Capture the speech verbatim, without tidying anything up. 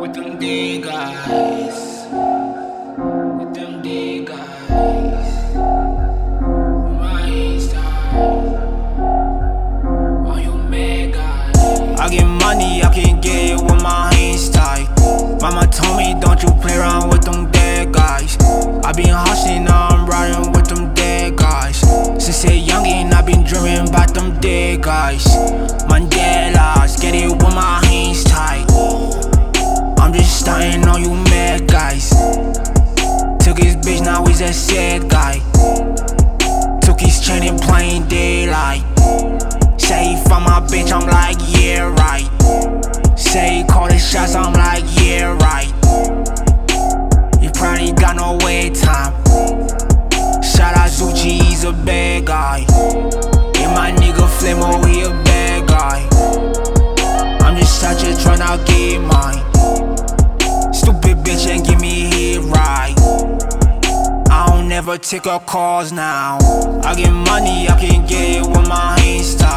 With them D guys, with them D guys, my style, all you mad guys. I get money, I can get it with my hands tied. Mama told me don't you play around with them dead guys. I been hustling, now I'm riding with them dead guys. Since a youngin', I been dreaming about them dead guys. Mandela's, get it with my hands tied. I'm just starting on you mad guys. Took his bitch, now he's a sad guy. Took his chain in plain daylight. Say he found my bitch, I'm like, yeah, right. Say he called his shots, I'm like, yeah, right. He probably got no wait time. Shout out Zucci, he's a bad guy. And my nigga Flemo, he a bad guy. I'm just out here tryna get mine. Stupid bitch ain't give me hit right. I don't never take her calls now. I get money, I can get it with my hands tied.